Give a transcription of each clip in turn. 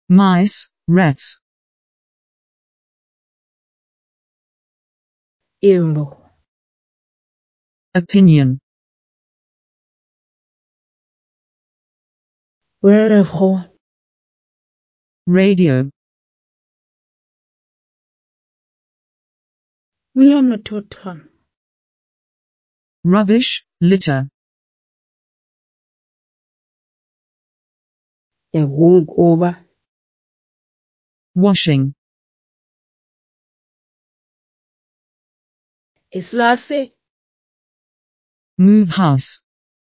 mice, rats. Imbo. Opinion. Werego. Radio. Uyamathothana. Rubbish, litter. Yakuba. Washing. Islase. Move house.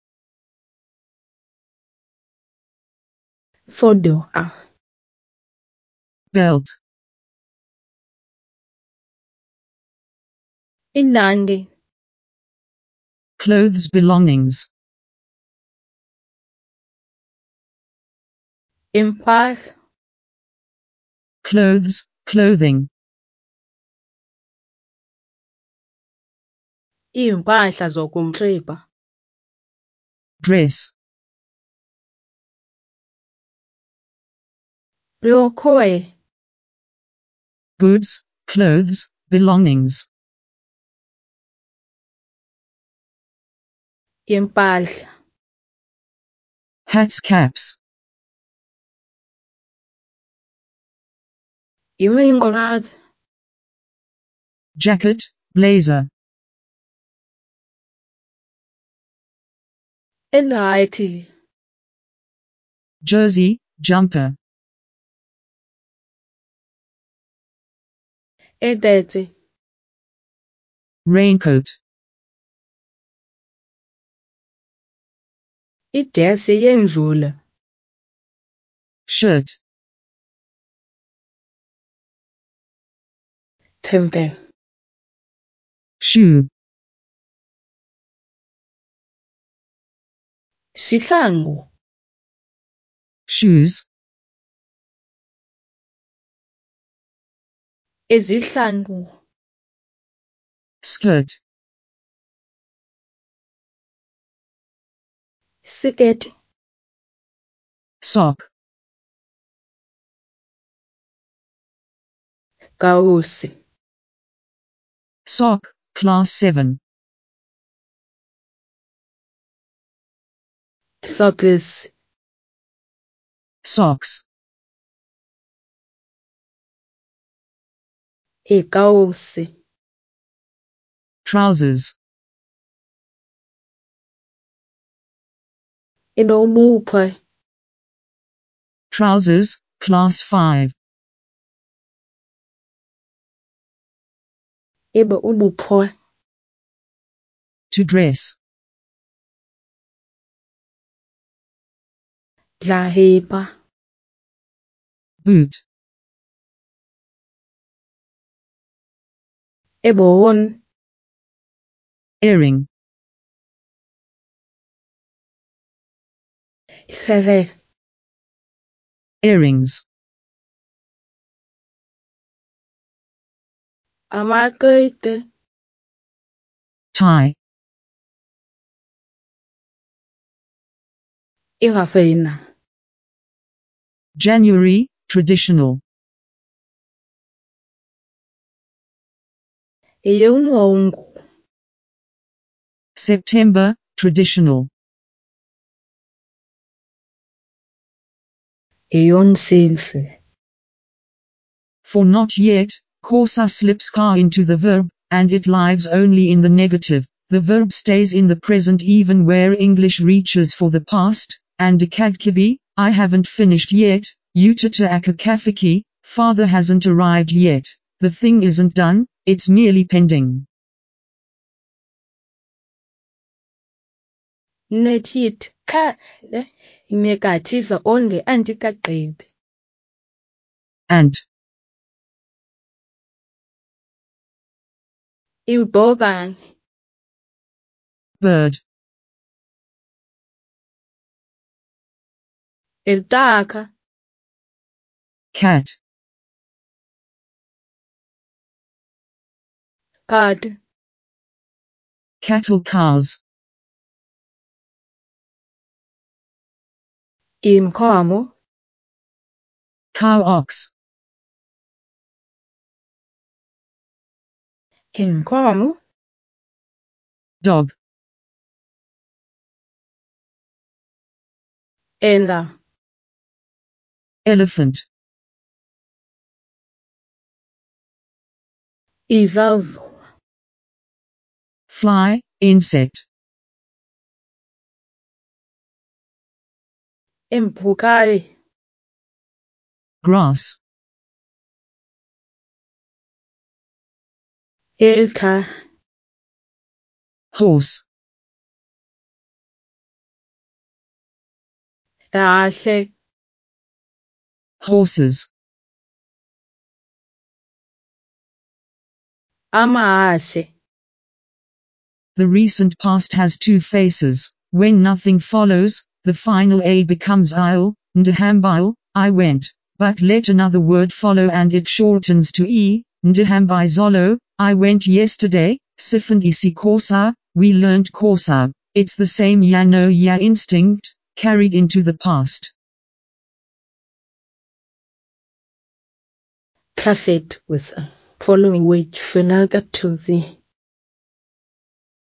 Sodo. Belt. Inandi. Clothes belongings. Impahla. Clothes, clothing. Impahla zokunxiba. Dress. Lokhoe. Goods, clothes, belongings. Impahla. Hats, caps. Iminqoqazi. Jacket, blazer. Endayithi. Jersey, jumper. Edete. Raincoat. Idesi yendlula. Shirt. Tempe. Shoe. Sihlangu. Shoes. Izihlangu. Skirt. Siketi. Sock. Kawusi. Sock, class 7. Socks. Socks. Ikawusi. Trousers. Inomuphe. Trousers, class 5. Ibe ubuphe. To dress. Dlahipa. Boot. Ebon. Earring. Isele. Earrings. Amakete. Tie. Irafena. January, traditional. Iyongongo. September, traditional. Iyonsinsi. For not yet, Corsa slips car into the verb, and it lives only in the negative. The verb stays in the present even where English reaches for the past, and akadkibi, I haven't finished yet, utata akakafiki, father hasn't arrived yet. The thing isn't done, it's merely pending. Netit ka negative only antikaqebi. And. Ibhobane. Bird. Iltaka. Cat. Kad. Cattle, cows. Inkomo. Cow ox. inkomo, Dog. ela, Elephant. ivavu, Fly, insect. empukai, Grass. elka, Horse. kahle, Horses. amahashe, The recent past has two faces. When nothing follows, the final A becomes I'll, ndihambile, I went. But let another word follow and it shortens to E, ndihambizolo, I went yesterday, sifundisi kosa, we learned kosa. It's the same ya no ya instinct, carried into the past. Perfect with following which Funaka to the